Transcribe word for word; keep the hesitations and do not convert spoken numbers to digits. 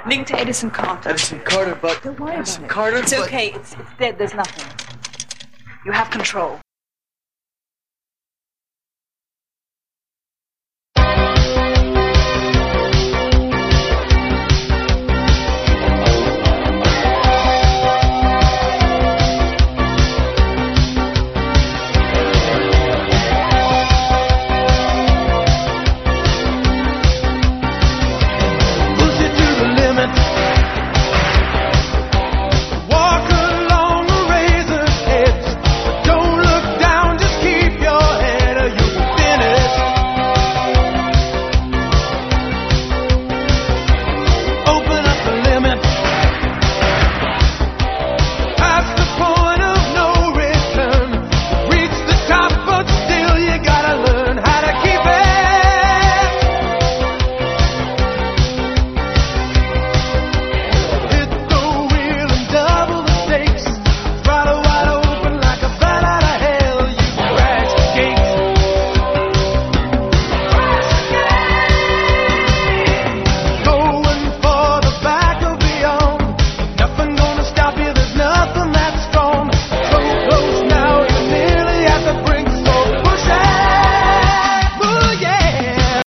Linked to Edison Carter. Edison Carter, but... Don't worry Edison about it. Carter, It's but... okay. It's, it's dead. There's nothing. You have control.